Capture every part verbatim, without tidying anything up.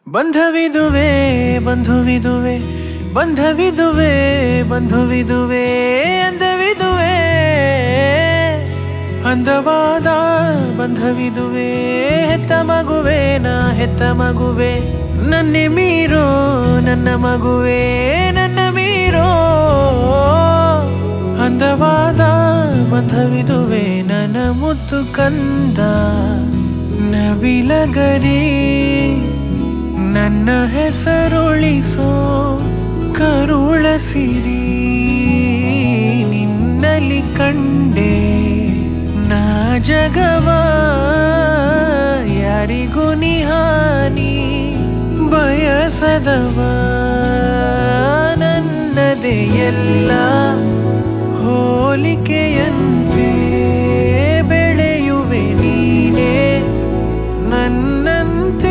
ಬಂಧವಿದುವೆ ಬಂಧುವಿದುವೆ ಬಂಧವಿದುವೆ ಬಂಧುವಿದುವೆ ಅಂದವಿದುವೆ ಅಂದವಾದ ಬಂಧವಿದುವೆ ಹೆತ್ತ ಮಗುವೆ ನಾ ಹೆತ್ತ ಮಗುವೆ ನನ್ನೆ ಮೀರೋ ನನ್ನ ಮಗುವೆ ನನ್ನ ಮೀರೋ ಅಂದವಾದ ಬಂಧವಿದುವೆ ನನ್ನ ಮುತ್ತು ಕಂದ ನವಿಲಗರಿ ನನ್ನ ಹೆಸರುಳಿಸೋ ಕರುಳ ಸಿರಿ ನಿನ್ನಲಿ ಕಂಡೆ ನಾ ಜಗವ ಯಾರಿಗೂ ನಿಹಾನಿ ಬಯಸದವ ನನ್ನದೇ ಎಲ್ಲ ಹೋಲಿಕೆಯಂತೆ ಬೆಳೆಯುವೆ ನೀನೇ ನನ್ನಂತೆ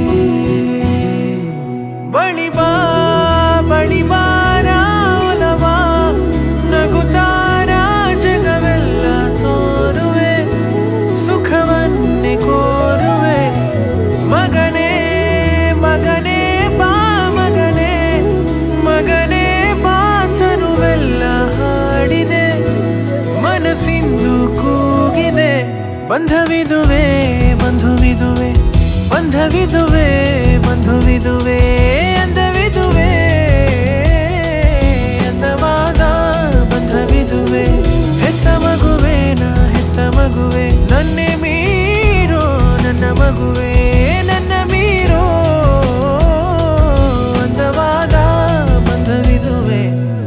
ಬಳಿ ಬಾ ಬಳಿ ಬಾರ ಒಲವಾ ನಗುತ್ತಾರ ಜಗವೆಲ್ಲ ತೋರುವೆ ಸುಖವನ್ನೇ ಕೋರುವೆ ಮಗನೇ ಮಗನೇ ಬಾ ಮಗನೇ ಮಗನೇ ಬಾ ತನುವೆಲ್ಲ ಹಾಡಿದೆ ಮನಸ್ಸಿಂದು ಕೂಗಿದೆ ಬಂಧವಿದುವೆ ಬಂಧುವಿದುವೆ ಬಂಧವಿದುವೆ ಬಂಧುವಿದುವೆ ಅಂದವಿದುವೆ ಅಂದವಾದ ಬಂಧವಿದುವೆ ಹೆತ್ತ ಮಗುವೆ ನಾ ಹೆತ್ತ ಮಗುವೆ ನನ್ನೆ ಮೀರೋ ನನ್ನ ಮಗುವೆ ನನ್ನ ಮೀರೋ ಅಂದವಾದ ಬಂಧವಿದುವೆ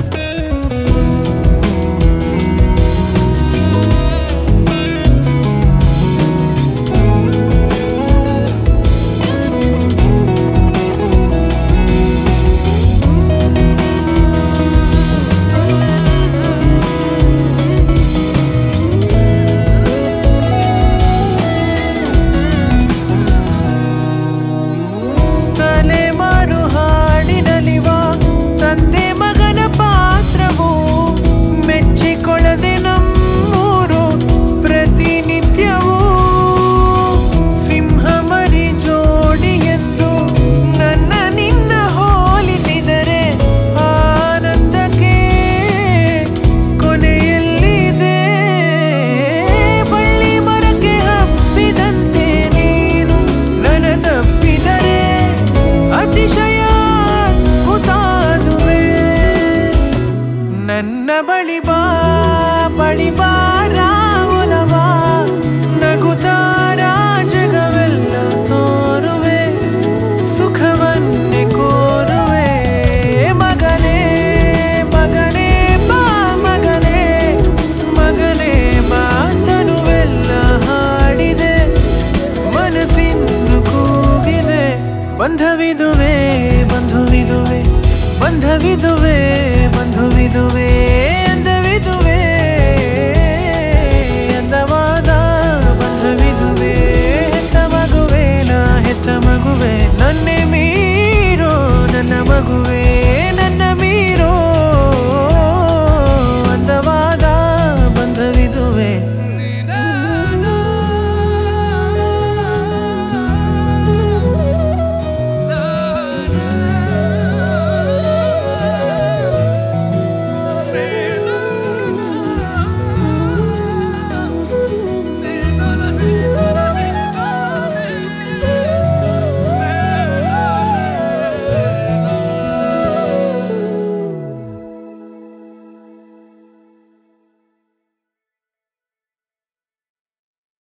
ನನ್ನ ಬಳಿ ಬಾ ಬಳಿ ಬಾರ ಒಲವಾ ನಗುತ್ತಾರ ಜಗವೆಲ್ಲ ತೋರುವೆ ಸುಖವನ್ನೇ ಕೋರುವೆ ಮಗನೇ ಮಗನೇ ಬಾ ಮಗನೇ ಮಗನೇ ಬಾ ತನುವೆಲ್ಲ ಹಾಡಿದೆ ಮನಸ್ಸಿಂದು ಕೂಗಿದೆ ಬಂಧವಿದುವೆ ಬಂಧುವಿದುವೆ ಬಂಧವಿದುವೆ ಬಂಧುವಿದುವೆ